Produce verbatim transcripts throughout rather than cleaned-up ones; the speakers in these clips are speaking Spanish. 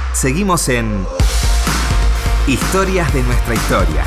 Seguimos en Historias de nuestra historia.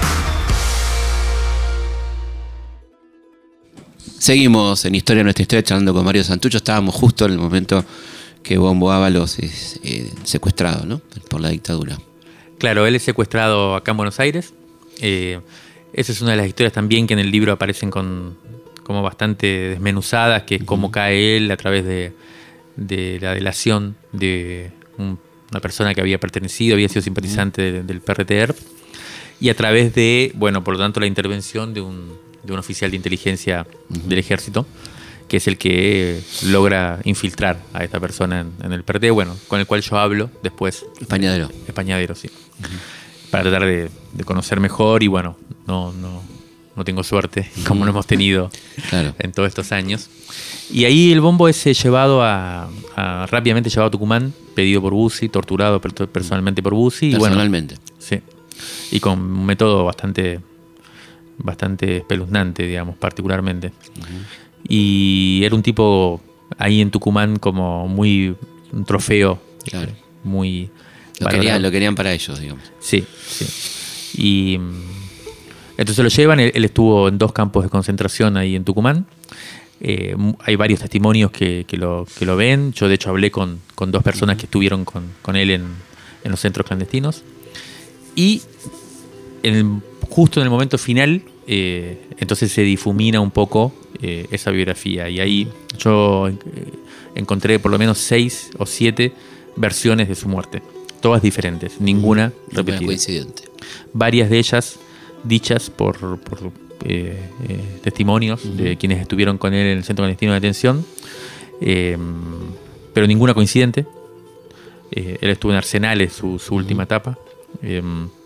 Seguimos en Historia de nuestra historia charlando con Mario Santucho. Estábamos justo en el momento que Bombo Ábalos es eh, secuestrado, ¿no? Por la dictadura. Claro, él es secuestrado acá en Buenos Aires. Eh, esa es una de las historias también que en el libro aparecen con, como bastante desmenuzadas, que es cómo uh-huh. cae él a través de, de la delación de un, una persona que había pertenecido, había sido simpatizante uh-huh. de, del P R T E R P, y a través de, bueno, por lo tanto, la intervención de un, de un oficial de inteligencia uh-huh. del ejército, que es el que logra infiltrar a esta persona en, en el P R T E, bueno, con el cual yo hablo después. Españadero. Españadero, sí. Uh-huh. Para tratar de, de conocer mejor y bueno, no, no, no tengo suerte como lo hemos tenido claro. en todos estos años. Y ahí el Bombo es llevado a, a rápidamente llevado a Tucumán, pedido por Bussi, torturado personalmente por Bussi. Personalmente. Y bueno, sí. Y con un método bastante, bastante espeluznante, digamos, particularmente. Uh-huh. Y era un tipo ahí en Tucumán como muy un trofeo, claro. muy... Lo querían, lo querían para ellos, digamos. Sí, sí. Y entonces lo llevan, él, él estuvo en dos campos de concentración ahí en Tucumán. Eh, hay varios testimonios que, que, lo, que lo ven. Yo de hecho hablé con, con dos personas que estuvieron con, con él en, en los centros clandestinos. Y en el, justo en el momento final, eh, entonces se difumina un poco eh, esa biografía. Y ahí yo eh, encontré por lo menos seis o siete versiones de su muerte. Todas diferentes, ninguna repetida. Coincidente. Varias de ellas dichas por, por eh, eh, testimonios uh-huh. de quienes estuvieron con él en el centro clandestino de detención, eh, pero ninguna coincidente. Eh, él estuvo en Arsenales, su, su uh-huh. última etapa. Eh,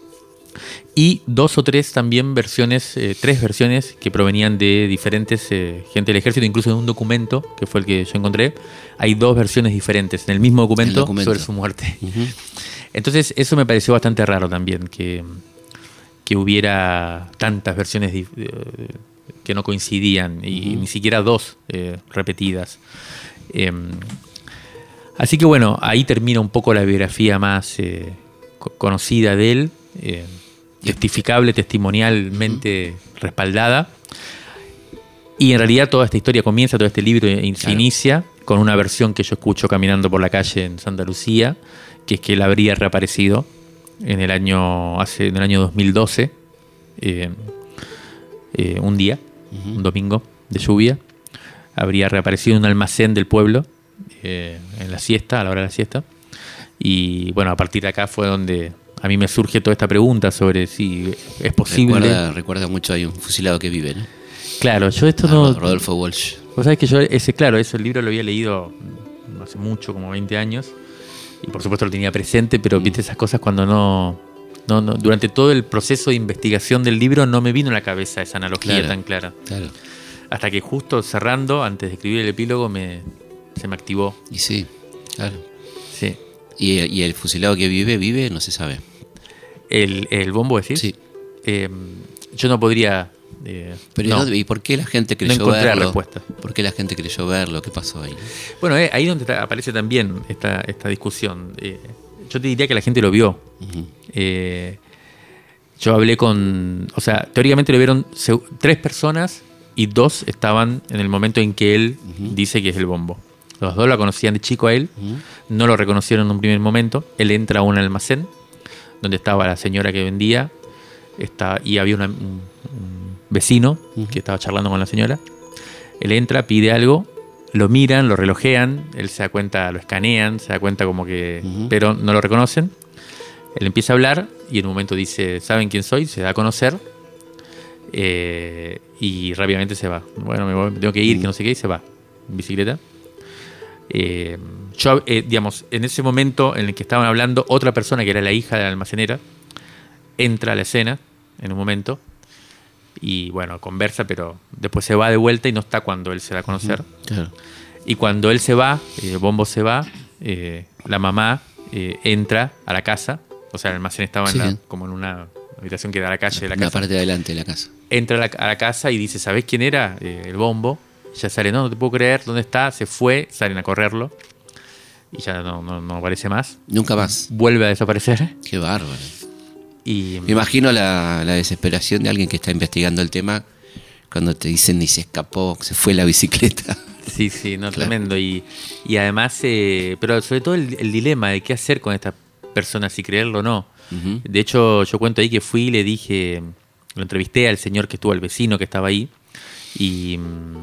y dos o tres también versiones, eh, tres versiones que provenían de diferentes eh, gente del ejército, incluso en un documento, que fue el que yo encontré, hay dos versiones diferentes en el mismo documento, el documento. sobre su muerte. Uh-huh. Entonces eso me pareció bastante raro también, que, que hubiera tantas versiones eh, que no coincidían, y uh-huh. ni siquiera dos eh, repetidas. Eh, así que bueno, ahí termina un poco la biografía más eh, conocida de él, eh, testificable, testimonialmente uh-huh. respaldada. Y en realidad toda esta historia comienza, todo este libro se claro. inicia con una versión que yo escucho caminando por la calle en Santa Lucía, que es que él habría reaparecido en el año, hace, en el año dos mil doce, eh, eh, un día, uh-huh. un domingo de lluvia, habría reaparecido en un almacén del pueblo, eh, en la siesta, a la hora de la siesta. Y bueno, a partir de acá fue donde a mí me surge toda esta pregunta sobre si es posible. Recuerda, recuerda mucho, hay un fusilado que vive, ¿no? Claro, yo esto ah, no... Rodolfo Walsh. Vos sabés que yo, ese, claro, ese libro lo había leído hace mucho, como veinte años, y por supuesto lo tenía presente, pero mm. viste esas cosas cuando no, no, no... Durante todo el proceso de investigación del libro no me vino a la cabeza esa analogía claro, tan clara. Claro. Hasta que justo cerrando, antes de escribir el epílogo, me, se me activó. Y sí, claro. Sí. ¿Y, y el fusilado que vive, vive? No se sabe. ¿El, el Bombo decís? Sí. Eh, yo no podría... Eh, Pero no, ¿y por qué la gente creyó no encontré verlo? la respuesta. ¿Por qué la gente creyó verlo? ¿Qué pasó ahí? Bueno, eh, ahí donde está, aparece también esta, esta discusión. Eh, yo te diría que la gente lo vio. Uh-huh. Eh, yo hablé con... O sea, teóricamente lo vieron se, tres personas y dos estaban en el momento en que él uh-huh. dice que es el Bombo. Los dos lo conocían de chico a él, uh-huh. no lo reconocieron en un primer momento. Él entra a un almacén donde estaba la señora que vendía está, y había una, un, un vecino uh-huh. que estaba charlando con la señora. Él entra, pide algo, lo miran, lo relojean, él se da cuenta, lo escanean, se da cuenta como que... Uh-huh. Pero no lo reconocen. Él empieza a hablar y en un momento dice, ¿saben quién soy? Se da a conocer eh, y rápidamente se va. Bueno, me, voy, me tengo que ir, uh-huh. que no sé qué, y se va en bicicleta. Eh, yo, eh, digamos, en ese momento en el que estaban hablando, otra persona que era la hija de la almacenera entra a la escena en un momento y bueno, conversa, pero después se va de vuelta y no está cuando él se da a conocer. Uh-huh. Claro. Y cuando él se va, el Bombo se va, eh, la mamá eh, entra a la casa, o sea, el almacén estaba en sí. la, como en una habitación que da a la calle de la una casa. parte de adelante de la casa. Entra a la, a la casa y dice, ¿sabés quién era? Eh, el Bombo. Ya sale, no, no te puedo creer, ¿dónde está? Se fue, salen a correrlo. y ya no, no, no aparece más. Nunca más. Vuelve a desaparecer. Qué bárbaro. Y Me imagino la, la desesperación de alguien que está investigando el tema cuando te dicen ni se escapó, se fue la bicicleta. sí, sí, no, Claro. tremendo. Y, y además, eh, pero sobre todo el, el dilema de qué hacer con esta persona, si creerlo o no. Ujú. De hecho, yo cuento ahí que fui y le dije, lo entrevisté al señor que estuvo, al vecino que estaba ahí, y,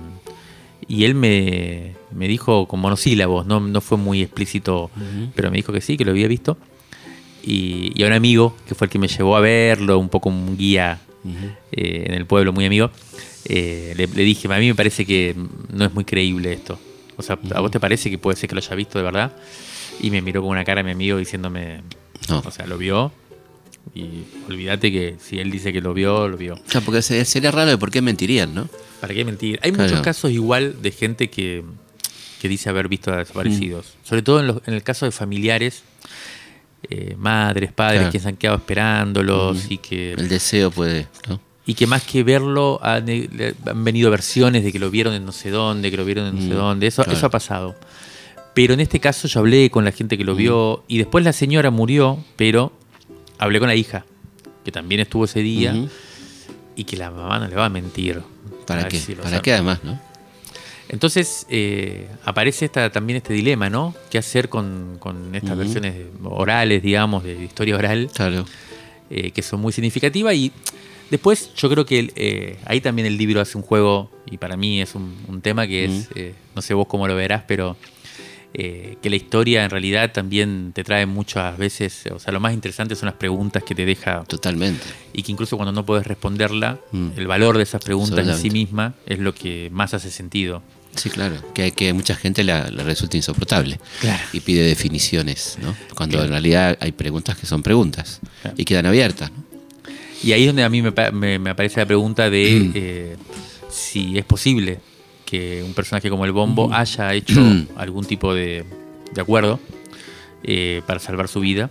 y él me, me dijo con monosílabos, no, no fue muy explícito, Ujú. pero me dijo que sí, que lo había visto. Y, y a un amigo, que fue el que me llevó a verlo, un poco un guía Ujú. eh, en el pueblo, muy amigo, eh, le, le dije, a mí me parece que no es muy creíble esto. O sea, ¿a vos te parece que puede ser que lo haya visto de verdad? Y me miró con una cara mi amigo diciéndome, No. o sea, lo vio. Y olvídate que si él dice que lo vio, lo vio. O sea, porque se- sería raro de por qué mentirían, ¿no? ¿Para qué mentir? Hay Claro. muchos casos igual de gente que, que dice haber visto a desaparecidos. Sobre todo en, los- en el caso de familiares, eh, madres, padres, Claro. que se han quedado esperándolos Ujú. y que... El deseo puede, ¿no? Y que más que verlo, han, le- han venido versiones de que lo vieron en no sé dónde, que lo vieron en no sé Mm, dónde. Eso, claro. eso ha pasado. Pero en este caso yo hablé con la gente que lo vio y después la señora murió, pero hablé con la hija, que también estuvo ese día, Ujú. y que la mamá no le va a mentir. ¿Para a qué? decirlo, o ¿Para sea, qué además, no? Entonces eh, aparece esta, también este dilema, ¿no? ¿Qué hacer con, con estas Ujú. versiones orales, digamos, de historia oral? Claro. eh, que son muy significativas. Y después yo creo que el, eh, ahí también el libro hace un juego, y para mí es un, un tema que es, eh, no sé vos cómo lo verás, pero eh, que la historia en realidad también te trae muchas veces, o sea, lo más interesante son las preguntas que te deja, Totalmente. y que incluso cuando no puedes responderla, Mm. el valor de esas preguntas en sí Absolutamente. misma es lo que más hace sentido. Sí, claro. Que, hay- que mucha gente la- le resulta insoportable. Claro. Y pide definiciones, ¿no? Cuando Claro. en realidad hay preguntas que son preguntas. Claro. Y quedan abiertas, ¿no? Y ahí es donde a mí me, pa- me- me aparece la pregunta de Mm. eh, si es posible que un personaje como el Bombo Mm. haya hecho Mm. algún tipo de, de acuerdo eh, para salvar su vida.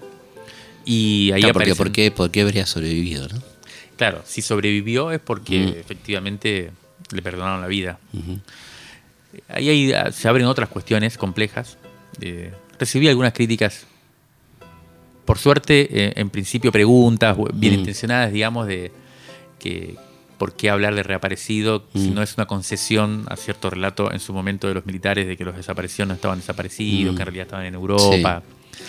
Y ahí Claro, porque aparecen- ¿por qué, por qué habría sobrevivido, no? Claro, si sobrevivió es porque Mm. efectivamente le perdonaron la vida. Ujú. Ahí hay- ah, se abren otras cuestiones complejas. Eh, recibí algunas críticas, por suerte, eh, en principio preguntas bu- bien Mm. intencionadas, digamos, de que por qué hablar de reaparecido si Mm. no es una concesión a cierto relato en su momento de los militares de que los desaparecidos no estaban desaparecidos, Mm. que en realidad estaban en Europa.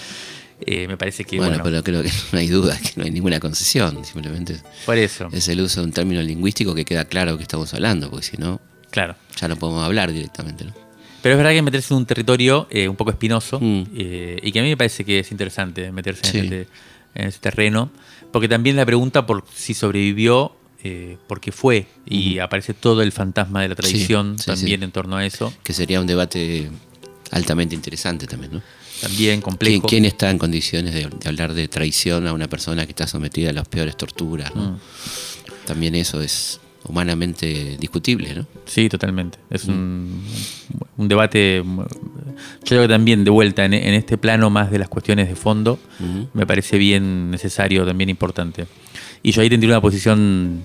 Eh, me parece que, bueno, bueno, pero creo que no hay duda, que no hay ninguna concesión. Simplemente por eso, es el uso de un término lingüístico que queda claro que estamos hablando, porque si no, claro. ya no podemos hablar directamente, ¿no? Pero es verdad que meterse en un territorio eh, un poco espinoso Mm. eh, y que a mí me parece que es interesante meterse Sí. en, ese, en ese terreno, porque también la pregunta por si sobrevivió, eh, por qué fue, y Ujú. aparece todo el fantasma de la traición sí, también sí. en torno a eso, Que sería un debate altamente interesante también, ¿no? también ¿Quién, complejo. quién está en condiciones de, de hablar de traición a una persona que está sometida a las peores torturas, ¿no? Mm. También eso es humanamente discutible, ¿no? Sí, totalmente. Es Mm. un, un debate, yo creo que también de vuelta en, en este plano más de las cuestiones de fondo, Ujú. me parece bien necesario, también importante. Y yo ahí tendría una posición,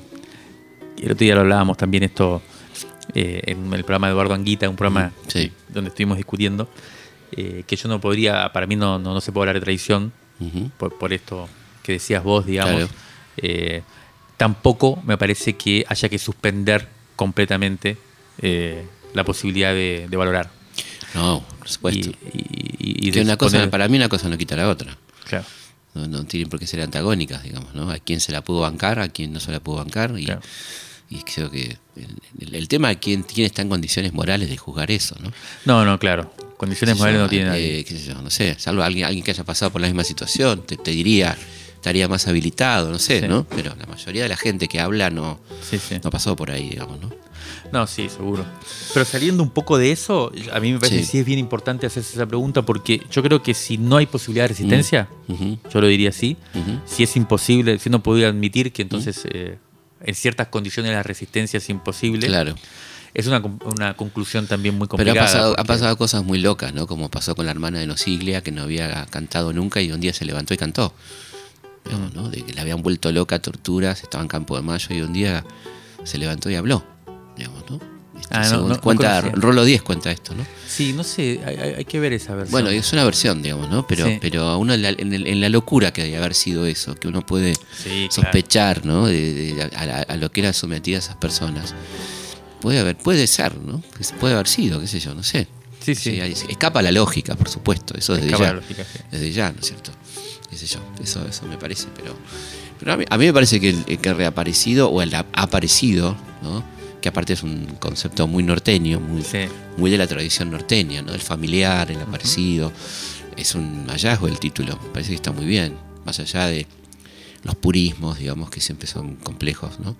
el otro día lo hablábamos también esto eh, en el programa de Eduardo Anguita, un programa Sí. donde estuvimos discutiendo, eh, que yo no podría, para mí no, no, no se puede hablar de traición, Ujú. por, por esto que decías vos, digamos. Claro. Eh, tampoco me parece que haya que suspender completamente eh, la posibilidad de, de valorar. No, por supuesto. Y, y- y que de una cosa, poner- para mí una cosa no quita la otra. Claro, No, no tienen por qué ser antagónicas, digamos, ¿no? A quién se la pudo bancar, a quién no se la pudo bancar. Y, Claro. y creo que el, el- el tema es quién, quién está en condiciones morales de juzgar eso, ¿no? no, no, claro. Condiciones Qué sé morales yo, no tiene eh, nadie. qué sé yo, no sé, salvo alguien, alguien que haya pasado por la misma situación, te, te diría, estaría más habilitado, no sé, Sí. ¿no? Pero la mayoría de la gente que habla no, Sí, sí. no pasó por ahí, digamos, ¿no? No, sí, seguro. Pero saliendo un poco de eso, a mí me parece Sí. que sí es bien importante hacerse esa pregunta, porque yo creo que si no hay posibilidad de resistencia, Ujú, yo lo diría así, ujú. si es imposible, si no pudiera admitir que entonces eh, en ciertas condiciones la resistencia es imposible, Claro. es una, com- una conclusión también muy Pero ha complicada. pasado, ha porque- pasado cosas muy locas, ¿no? Como pasó con la hermana de Nosiglia, que no había cantado nunca y un día se levantó y cantó. Digamos, ¿no? De que la habían vuelto loca a torturas, estaba en Campo de Mayo y un día se levantó y habló. Digamos, ¿no? Este, Ah, no, según no, cuenta, no conocía. Rolo diez cuenta esto, ¿no? Sí, no sé, hay, hay- hay que ver esa versión. Bueno, es una versión, digamos, ¿no? Pero, Sí. pero a uno en la, en, el- en la locura que debe haber sido eso, que uno puede Sí, claro. sospechar, ¿no? De, de- a, a- a lo que eran sometidas esas personas. Puede haber, puede ser, ¿no? Pues puede haber sido, qué sé yo, no sé. Sí, sí. ahí- escapa la lógica, por supuesto, eso desde Escapa ya. la lógica, sí. Desde ya, ¿no es cierto? Qué sé yo, eso, eso me parece, pero, pero a, mí, a mí me parece que el, el que ha reaparecido, o el ha aparecido, ¿no? Que aparte es un concepto muy norteño, muy, Sí. muy de la tradición norteña, ¿no? El familiar, el aparecido. Es un hallazgo el título, me parece que está muy bien, más allá de los purismos, digamos, que siempre son complejos, ¿no?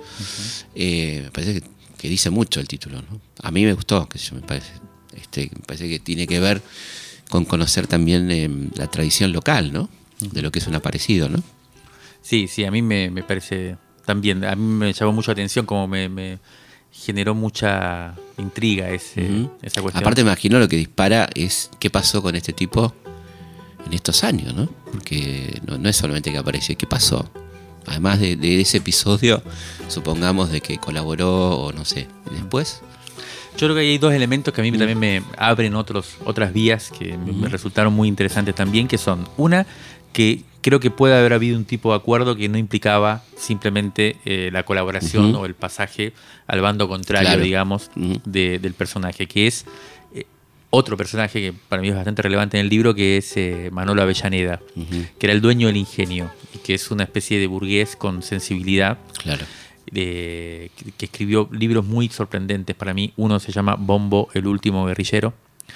Eh, me parece que, que dice mucho el título, ¿no? A mí me gustó, que yo me parece, este, me parece que tiene que ver con conocer también eh, la tradición local, ¿no? De lo que es un aparecido, ¿no? Sí, sí, a mí me, me parece también, a mí me llamó mucho la atención, como me, me generó mucha intriga ese, Ujú. esa cuestión. Aparte me imagino lo que dispara es qué pasó con este tipo en estos años, ¿no? Porque no, no es solamente que apareció, ¿qué pasó? Además de, de ese episodio, supongamos de que colaboró o no sé, después. Yo creo que hay dos elementos que a mí también me abren otros, otras vías que me- me resultaron muy interesantes también, que son, una, que creo que puede haber habido un tipo de acuerdo que no implicaba simplemente eh, la colaboración Ujú. o el pasaje al bando contrario, Claro. digamos, Ujú. de- del personaje, que es eh, otro personaje que para mí es bastante relevante en el libro, que es eh, Manolo Avellaneda, Ujú. que era el dueño del ingenio, y que es una especie de burgués con sensibilidad, Claro. de- que, que escribió libros muy sorprendentes para mí. Uno se llama Bombo, el último guerrillero,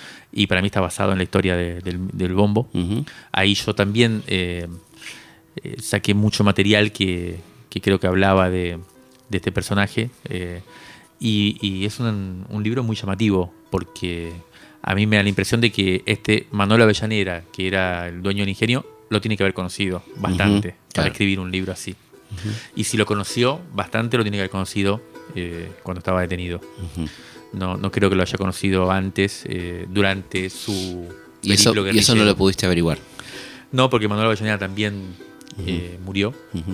y para mí está basado en la historia de- del, del Bombo. Ujú. Ahí yo también eh, eh, saqué mucho material que, que creo que hablaba de, de este personaje, eh, y, y es un, un libro muy llamativo, porque a mí me da la impresión de que este Manolo Avellaneda, que era el dueño del ingenio, lo tiene que haber conocido bastante Ujú, para claro. escribir un libro así. Y si lo conoció bastante, lo tiene que haber conocido eh, cuando estaba detenido. Ujú. No, no creo que lo haya conocido antes, eh, durante su Y eso, periplo y eso no guerrillero. lo pudiste averiguar. No, porque Manuel Avellaneda también eh, murió. Ujú.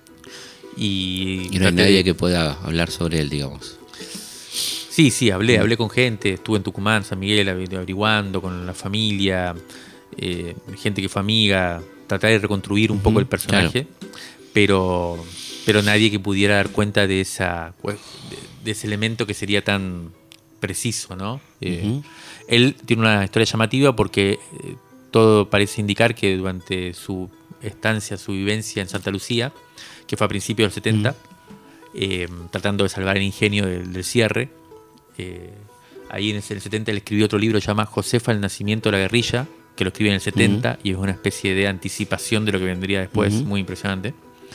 Y, Y no hay traté nadie de- que pueda hablar sobre él, digamos. Sí, sí, hablé, hablé con gente, estuve en Tucumán, San Miguel, aver- averiguando con la familia, eh, gente que fue amiga, tratar de reconstruir un Ujú, poco el personaje, pero, pero nadie que pudiera dar cuenta de esa de, de ese elemento que sería tan preciso, ¿no? Eh, Ujú. Él tiene una historia llamativa porque eh, todo parece indicar que durante su estancia, su vivencia en Santa Lucía, que fue a principios del setenta, eh, tratando de salvar el ingenio del, del cierre, eh, ahí en el setenta él escribió otro libro que se llama Josefa, el nacimiento de la guerrilla, que lo escribe en el setenta y es una especie de anticipación de lo que vendría después, Ujú. muy impresionante.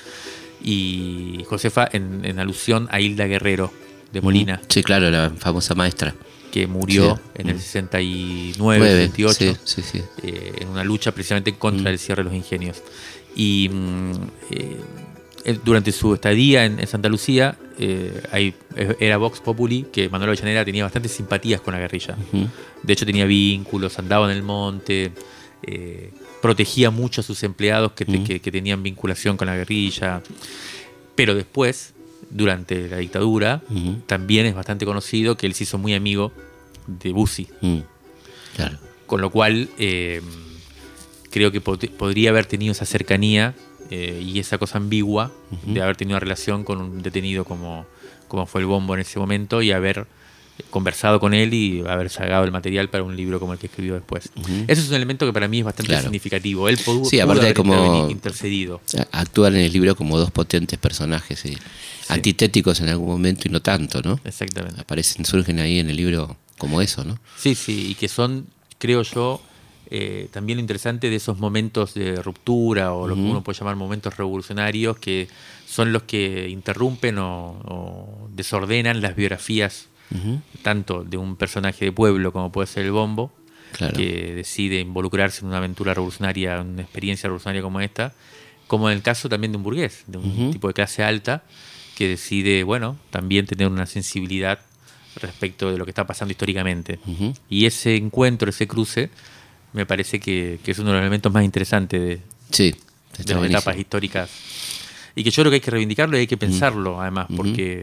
Y Josefa en, en alusión a Hilda Guerrero de Molina, Sí, claro, la famosa maestra. que murió Sí. en el Mm. sesenta y nueve, Nueve, sesenta y ocho, sí, sí, sí. eh, en una lucha precisamente contra Mm. el cierre de los ingenios. Y mm, eh, él, durante su estadía en, en Santa Lucía, eh, ahí, eh, era Vox Populi que Manuel Avellaneda tenía bastantes simpatías con la guerrilla. Ujú. De hecho, tenía vínculos, andaba en el monte, eh, protegía mucho a sus empleados que, te- Mm. que- que tenían vinculación con la guerrilla. Pero después, durante la dictadura, Ujú. también es bastante conocido que él se hizo muy amigo de Bussi. Mm. Claro. Con lo cual, eh, creo que pod- podría haber tenido esa cercanía eh, y esa cosa ambigua Ujú. de haber tenido una relación con un detenido como, como fue el Bombo en ese momento y haber conversado con él y haber sacado el material para un libro como el que escribió después. Ujú. Ese es un elemento que para mí es bastante Claro. significativo. Él pudo, Sí, pudo aparte haber como- interveni- intercedido. Actúan en el libro como dos potentes personajes, sí. Antitéticos en algún momento y no tanto, ¿no? Exactamente. Aparecen, surgen ahí en el libro como eso, ¿no? Sí, sí, y que son, creo yo, eh, también lo interesante de esos momentos de ruptura o lo que Ujú. uno puede llamar momentos revolucionarios, que son los que interrumpen o, o desordenan las biografías Ujú. tanto de un personaje de pueblo como puede ser el Bombo, Claro. que decide involucrarse en una aventura revolucionaria, en una experiencia revolucionaria como esta, como en el caso también de un burgués, de un Ujú. tipo de clase alta, que decide, bueno, también tener una sensibilidad respecto de lo que está pasando históricamente. Ujú. Y ese encuentro, ese cruce, me parece que, que es uno de los elementos más interesantes de, Sí, de está las buenísimo. etapas históricas. Y que yo creo que hay que reivindicarlo y hay que pensarlo, además, Ujú. porque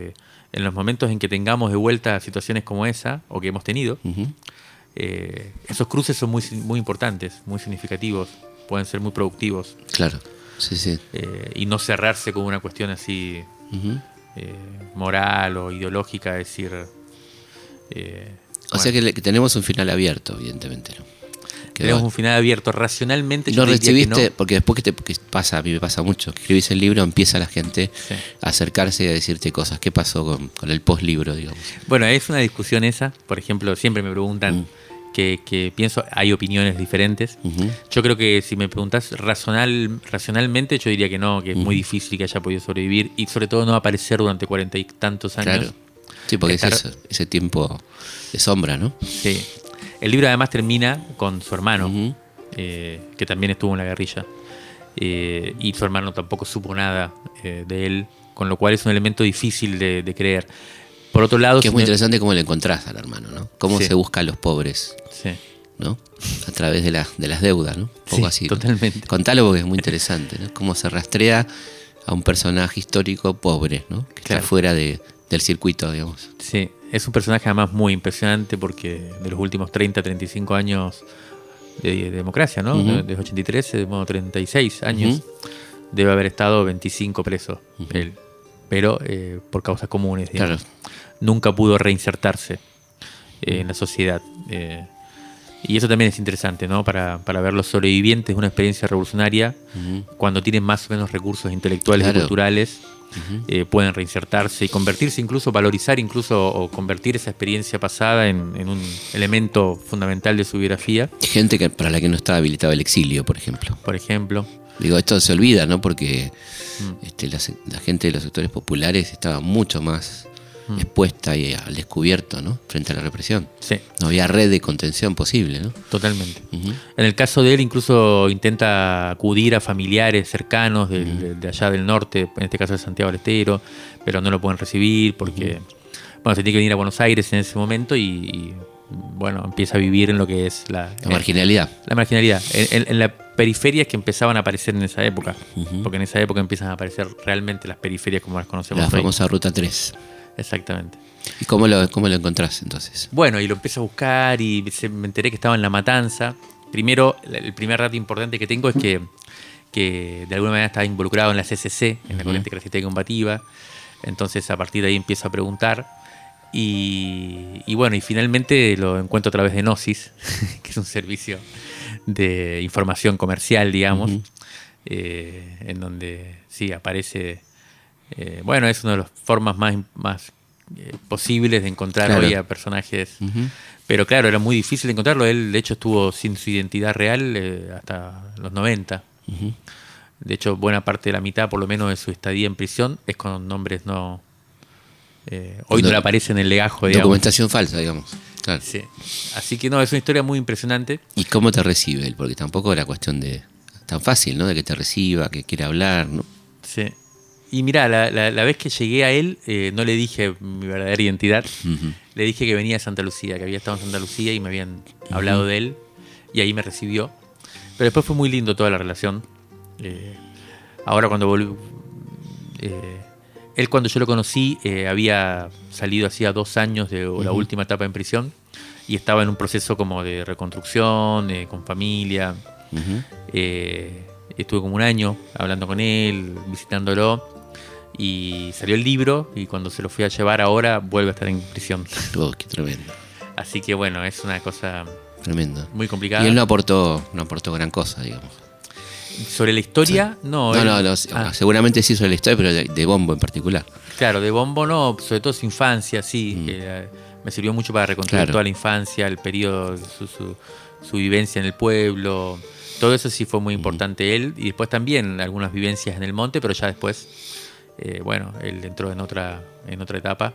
en los momentos en que tengamos de vuelta situaciones como esa, o que hemos tenido, Uh-huh. eh, esos cruces son muy, muy importantes, muy significativos, pueden ser muy productivos. Claro, sí, sí. Eh, y no cerrarse con una cuestión así Uh-huh. eh, moral o ideológica, decir... Eh, O bueno, sea que, le- que tenemos un final abierto, evidentemente, ¿no? Que tenemos va- un final abierto. Racionalmente No yo diría que recibiste, no. porque después que te que pasa, a mí me pasa mucho, que escribís el libro, empieza la gente Sí. a acercarse y a decirte cosas. ¿Qué pasó con, con el post-libro, digamos? Bueno, es una discusión esa. Por ejemplo, siempre me preguntan Mm. que, que pienso, hay opiniones diferentes. Ujú. Yo creo que si me preguntás razonal, racionalmente, yo diría que no, que es muy Ujú. difícil que haya podido sobrevivir y sobre todo no aparecer durante cuarenta y tantos años. Claro. Sí, porque Estar- es eso, ese tiempo de sombra, ¿no? Sí. El libro además termina con su hermano, Ujú. eh, que también estuvo en la guerrilla. Eh, y su hermano tampoco supo nada eh, de él, con lo cual es un elemento difícil de, de creer. Por otro lado, Que es si muy me- interesante cómo le encontrás al hermano, ¿no? Cómo Sí. se busca a los pobres, Sí. ¿no? A través de, la, de las deudas, ¿no? Un poco Sí, así. ¿no? totalmente. Contalo porque es muy interesante, ¿no? Cómo se rastrea a un personaje histórico pobre, ¿no? Que Claro. está fuera de, del circuito, digamos. Sí, es un personaje además muy impresionante porque de los últimos treinta, treinta y cinco años de, de democracia, ¿no? Ujú. Desde ochenta y tres, de modo treinta y seis años, debe haber estado veinticinco preso Ujú. él, pero eh, por causas comunes, digamos. Claro. Nunca pudo reinsertarse eh, en la sociedad. eh, y eso también es interesante, ¿no? Para, para ver los sobrevivientes de una experiencia revolucionaria, Ujú. cuando tienen más o menos recursos intelectuales Claro. y culturales, Ujú. eh, pueden reinsertarse y convertirse incluso, valorizar incluso o convertir esa experiencia pasada en, en un elemento fundamental de su biografía, Gente que, para la que no estaba habilitado el exilio, por ejemplo. por ejemplo. Digo, esto se olvida, ¿no? Porque Mm. este, la, se- la gente de los sectores populares estaba mucho más Mm. expuesta y al descubierto, ¿no? Frente a la represión. Sí, No había red de contención posible, ¿no? totalmente. Ujú. En el caso de él incluso intenta acudir a familiares cercanos del- de, de allá del norte, en este caso de Santiago del Estero, pero no lo pueden recibir porque, bueno, se tiene que venir a Buenos Aires en ese momento y, y, bueno, empieza a vivir en lo que es la, La marginalidad. la marginalidad, en, en, en las periferias que empezaban a aparecer en esa época, Ujú. porque en esa época empiezan a aparecer realmente las periferias como las conocemos La hoy. famosa Ruta tres. Exactamente. ¿Y cómo lo, cómo lo encontrás entonces? Bueno, y lo empiezo a buscar y se- me enteré que estaba en La Matanza. Primero, el primer dato importante que tengo es que, que de alguna manera estaba involucrado en la C C C, en la Ujú. Corriente Clasista y Combativa. Entonces, a partir de ahí empiezo a preguntar. Y, y bueno, y finalmente lo encuentro a través de Gnosis, que es un servicio de información comercial, digamos, Ujú. eh, en donde sí aparece. eh, bueno, es una de las formas más, más eh, posibles de encontrar Claro. hoy a personajes. Ujú. Pero claro, era muy difícil de encontrarlo. Él, de hecho, estuvo sin su identidad real eh, hasta los noventa. Ujú. De hecho, buena parte de la mitad, por lo menos, de su estadía en prisión es con nombres no... eh, hoy no No- le aparece en el legajo, digamos. Documentación falsa, digamos. Claro. Sí. Así que no, es una historia muy impresionante. ¿Y cómo te recibe él? Porque tampoco era cuestión de tan fácil, ¿no? De que te reciba, que quiera hablar, ¿no? Sí. Y mirá, la, la- la vez que llegué a él, eh, no le dije mi verdadera identidad. Ujú. Le dije que venía de Santa Lucía, que había estado en Santa Lucía y me habían hablado de él. Y ahí me recibió. Pero después fue muy lindo toda la relación. Eh, ahora cuando volví... eh, él cuando yo lo conocí eh, había salido hacía dos años de la Ujú. última etapa en prisión. Y estaba en un proceso como de reconstrucción, eh, con familia. Ujú. Eh, estuve como un año hablando con él, visitándolo. Y salió el libro y cuando se lo fui a llevar ahora vuelve a estar en prisión. Oh, qué tremendo. Así que bueno, es una cosa Tremendo. muy complicada. Y él no aportó, no aportó gran cosa, digamos. Sobre la historia, no. No, él- no, no, ah, seguramente sí sobre la historia, pero de, de Bombo en particular. claro, de Bombo no, sobre todo su infancia, sí. Mm. que, eh, me sirvió mucho para reconstruir Claro. toda la infancia, el periodo, su, su, su vivencia en el pueblo. Todo eso sí fue muy importante él. Y después también algunas vivencias en el monte, pero ya después, eh, bueno, él entró en otra, en otra etapa.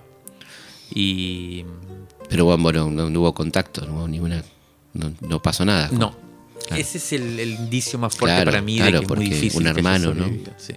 Y Pero Bombo no, no, no hubo contacto, no hubo ninguna. No, no pasó nada. con- no, Claro. ese es el, el indicio más fuerte Claro, para mí claro, de que es muy porque difícil un que haya hermano, ¿no? sobrevivido, sí.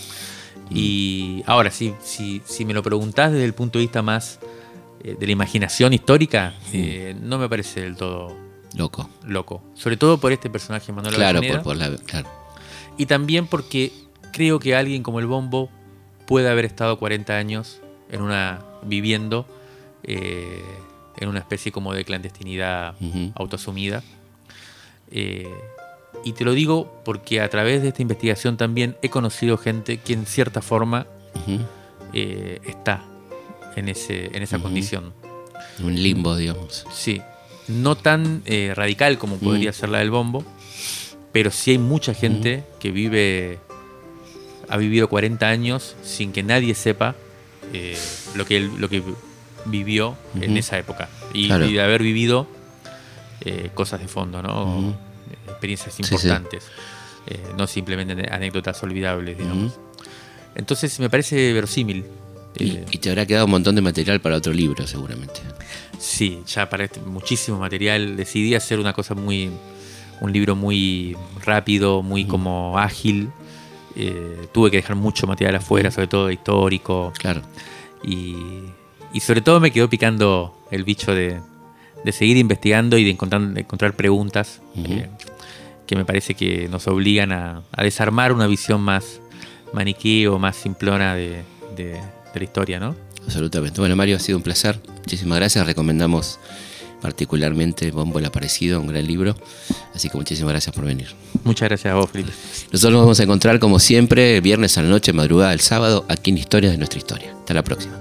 Y ahora, si, si, si me lo preguntás desde el punto de vista más eh, de la imaginación histórica, eh, no me parece del todo Loco. loco. Sobre todo por este personaje Manuel Claro, Avellaneda. por, por la. Claro. Y también porque creo que alguien como el Bombo puede haber estado cuarenta años en una viviendo eh, en una especie como de clandestinidad uh-huh. autoasumida. Eh, y te lo digo porque a través de esta investigación también he conocido gente que en cierta forma uh-huh. eh, está en, ese, en esa uh-huh. condición. Un limbo, digamos. Sí, no tan eh, radical como podría uh-huh. ser la del bombo, pero sí hay mucha gente uh-huh. que vive, ha vivido cuarenta años sin que nadie sepa eh, lo, que, lo que vivió uh-huh. en esa época. Y, claro. y de haber vivido eh, cosas de fondo, ¿no? Uh-huh. Experiencias importantes, sí, sí. Eh, no simplemente anécdotas olvidables, digamos. Uh-huh. Entonces me parece verosímil. Y, eh, y te habrá quedado un montón de material para otro libro, seguramente. Sí, ya para este, muchísimo material. Decidí hacer una cosa muy, un libro muy rápido, muy uh-huh. como ágil. Eh, tuve que dejar mucho material afuera, uh-huh. sobre todo histórico. Claro. Y, y sobre todo me quedó picando el bicho de, de seguir investigando y de encontrar, de encontrar preguntas uh-huh. eh, que me parece que nos obligan a, a desarmar una visión más maniqueo, más simplona de, de, de la historia, ¿no? Absolutamente. Bueno, Mario, ha sido un placer. Muchísimas gracias. Recomendamos particularmente Bombo el Aparecido, un gran libro. Así que muchísimas gracias por venir. Muchas gracias a vos, Felipe. Nosotros nos vamos a encontrar como siempre, viernes a la noche, madrugada del sábado, aquí en Historias de Nuestra Historia. Hasta la próxima.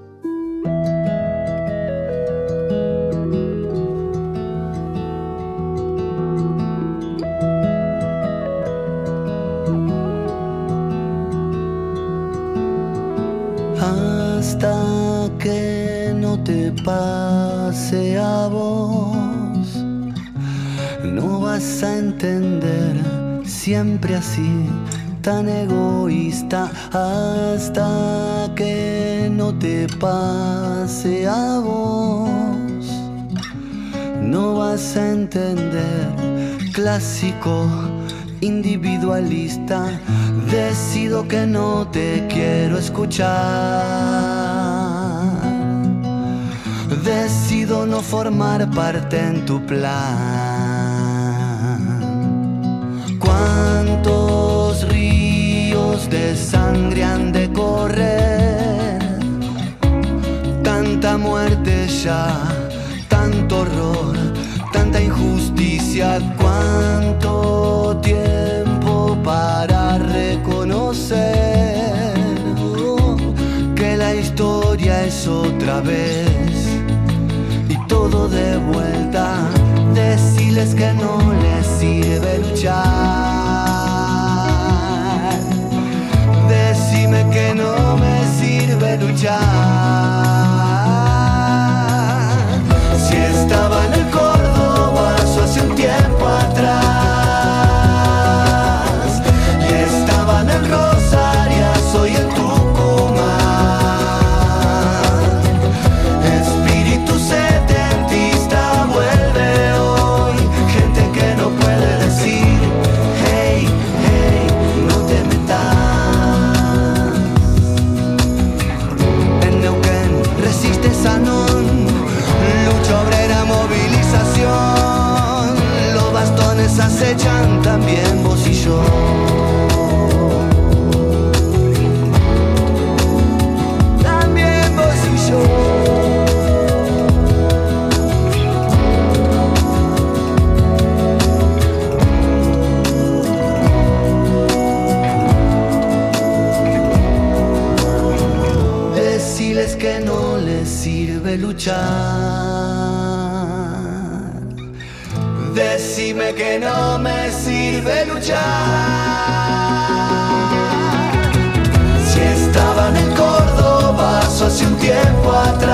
Hasta que no te pase a vos, no vas a entender, siempre así, tan egoísta. Hasta que no te pase a vos, no vas a entender, clásico, individualista. Decido que no te quiero escuchar. Decido no formar parte en tu plan. ¿Cuántos ríos de sangre han de correr? Tanta muerte ya, tanto horror, tanta injusticia. ¿Cuánto tiempo para reconocer oh, que la historia es otra vez y todo de vuelta? Deciles que no les sirve luchar. Decime que no me sirve luchar. Si estaba en el Córdoba hace un tiempo atrás, soy el Tucumán. Espíritu setentista vuelve hoy. Gente que no puede decir hey, hey, no te metas. En Neuquén resiste Sanón, lucha obrera, movilización. Los bastones acechan también vos y yo. Deciles que no les sirve luchar. Decime que no me sirve luchar. Si estaba en el Córdoba hace un tiempo atrás,